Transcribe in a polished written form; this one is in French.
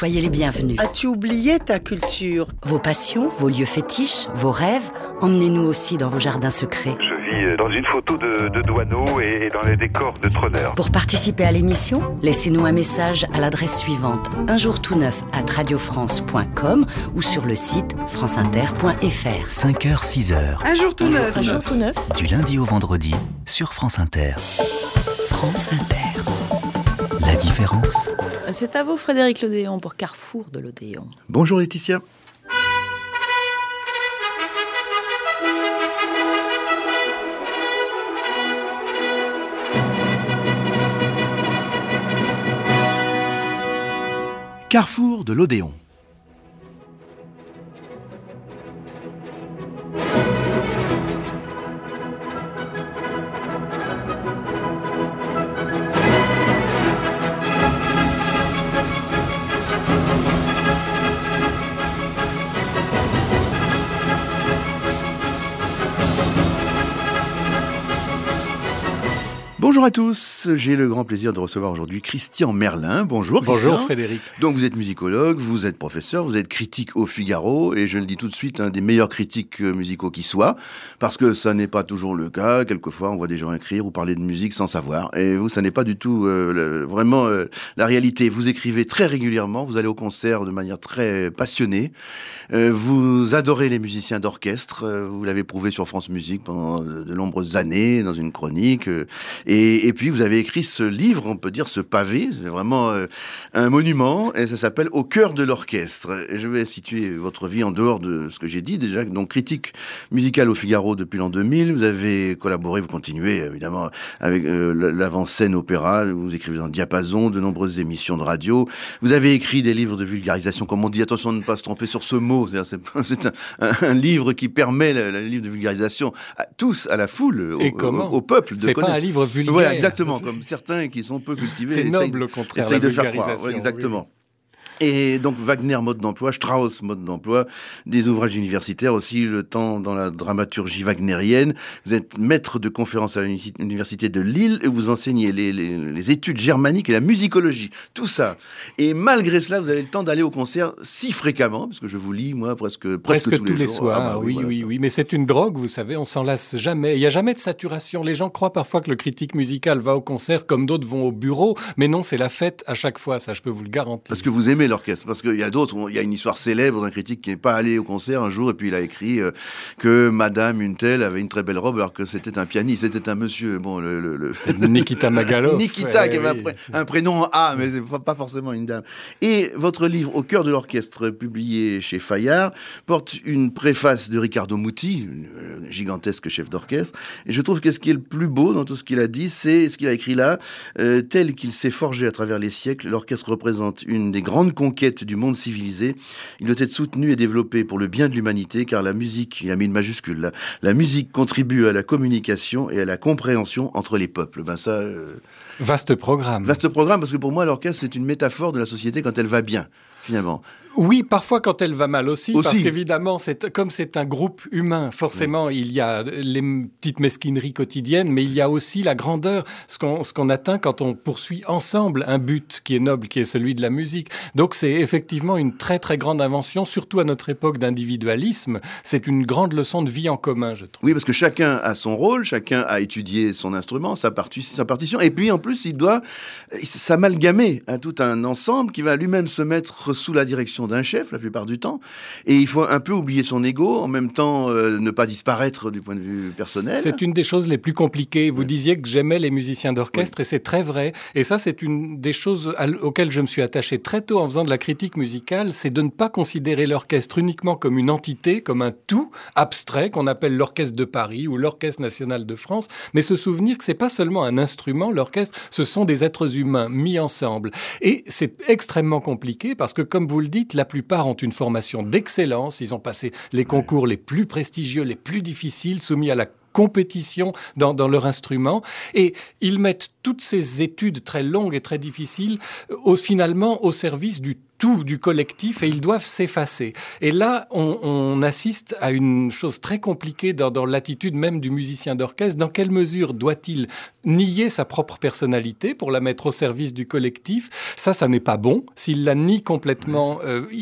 soyez les bienvenus. As-tu oublié ta culture? Vos passions, vos lieux fétiches, vos rêves, emmenez-nous aussi dans vos jardins secrets. Je vis dans une photo de Douaneau et dans les décors de Troner. Pour participer à l'émission, laissez-nous un message à l'adresse suivante: unjourtoutneuf@radiofrance.com ou sur le site franceinter.fr. 5h, 6h. Un jour tout neuf. Un jour tout neuf. Du lundi au vendredi sur France Inter. France Inter. La différence. C'est à vous, Frédéric Lodéon, pour Carrefour de l'Odéon. Bonjour Laetitia. Carrefour de l'Odéon. Bonjour à tous, j'ai le grand plaisir de recevoir aujourd'hui Christian Merlin. Bonjour Christian. Bonjour Frédéric. Donc vous êtes musicologue, vous êtes professeur, vous êtes critique au Figaro, et je le dis tout de suite, un des meilleurs critiques musicaux qui soit, parce que ça n'est pas toujours le cas. Quelquefois on voit des gens écrire ou parler de musique sans savoir, et vous, ça n'est pas du tout vraiment la réalité. Vous écrivez très régulièrement, vous allez au concert de manière très passionnée, vous adorez les musiciens d'orchestre, vous l'avez prouvé sur France Musique pendant de nombreuses années, dans une chronique, et puis vous avez écrit ce livre, on peut dire ce pavé, c'est vraiment un monument, et ça s'appelle Au cœur de l'orchestre. Et je vais situer votre vie en dehors de ce que j'ai dit déjà. Donc critique musicale au Figaro depuis l'an 2000, vous avez collaboré, vous continuez évidemment avec l'avant-scène opéra, vous écrivez dans Diapason, de nombreuses émissions de radio, vous avez écrit des livres de vulgarisation, comme on dit, attention de ne pas se tromper sur ce mot, c'est un livre qui permet, le livre de vulgarisation, à tous, à la foule, au peuple. C'est pas un livre vulgaire. Voilà, exactement, comme certains qui sont peu cultivés. C'est noble, au contraire, la de faire vulgarisation. croire. Ouais, exactement. Oui. Et donc Wagner, mode d'emploi, Strauss, mode d'emploi, des ouvrages universitaires aussi, le temps dans la dramaturgie wagnérienne. Vous êtes maître de conférences à l'université de Lille et vous enseignez les études germaniques et la musicologie, tout ça. Et malgré cela, vous avez le temps d'aller au concert si fréquemment, parce que je vous lis, moi, presque tous les soirs. Ah bah, oui, mais c'est une drogue, vous savez, on s'en lasse jamais. Il n'y a jamais de saturation. Les gens croient parfois que le critique musical va au concert comme d'autres vont au bureau, mais non, c'est la fête à chaque fois, ça je peux vous le garantir. Parce que vous aimez l'orchestre, parce qu'il y a d'autres, il y a une histoire célèbre d'un critique qui n'est pas allé au concert un jour et puis il a écrit que Madame une telle avait une très belle robe alors que c'était un pianiste, c'était un monsieur, bon, Nikita Magalov. Nikita, qui avait un prénom A, mais pas forcément une dame. Et votre livre Au cœur de l'orchestre, publié chez Fayard, porte une préface de Riccardo Muti, gigantesque chef d'orchestre, et je trouve que ce qui est le plus beau dans tout ce qu'il a dit, c'est ce qu'il a écrit là, tel qu'il s'est forgé à travers les siècles, l'orchestre représente une des grandes conquêtes du monde civilisé. Il doit être soutenu et développé pour le bien de l'humanité, car la musique, il a mis une majuscule là, la musique contribue à la communication et à la compréhension entre les peuples. Vaste programme. Vaste programme, parce que pour moi, l'orchestre, c'est une métaphore de la société quand elle va bien, finalement. Oui, parfois quand elle va mal aussi. Parce qu'évidemment, comme c'est un groupe humain, forcément, il y a les petites mesquineries quotidiennes, mais il y a aussi la grandeur, ce qu'on atteint quand on poursuit ensemble un but qui est noble, qui est celui de la musique. Donc c'est effectivement une très très grande invention, surtout à notre époque d'individualisme. C'est une grande leçon de vie en commun, je trouve. Oui, parce que chacun a son rôle, chacun a étudié son instrument, sa partition, et puis en plus, il doit s'amalgamer à tout un ensemble qui va lui-même se mettre sous la direction d'un chef la plupart du temps, et il faut un peu oublier son ego, en même temps ne pas disparaître du point de vue personnel. C'est une des choses les plus compliquées. Vous disiez que j'aimais les musiciens d'orchestre, et c'est très vrai, et ça c'est une des choses auxquelles je me suis attaché très tôt en faisant de la critique musicale, c'est de ne pas considérer l'orchestre uniquement comme une entité, comme un tout abstrait qu'on appelle l'orchestre de Paris ou l'orchestre national de France, mais se souvenir que c'est pas seulement un instrument, l'orchestre, ce sont des êtres humains mis ensemble, et c'est extrêmement compliqué parce que, comme vous le dites, la plupart ont une formation d'excellence. Ils ont passé les concours les plus prestigieux, les plus difficiles, soumis à la compétition dans leur instrument. Et ils mettent toutes ces études très longues et très difficiles, finalement, au service du collectif, et ils doivent s'effacer. Et là, on assiste à une chose très compliquée dans l'attitude même du musicien d'orchestre. Dans quelle mesure doit-il nier sa propre personnalité pour la mettre au service du collectif ? Ça n'est pas bon. S'il la nie complètement,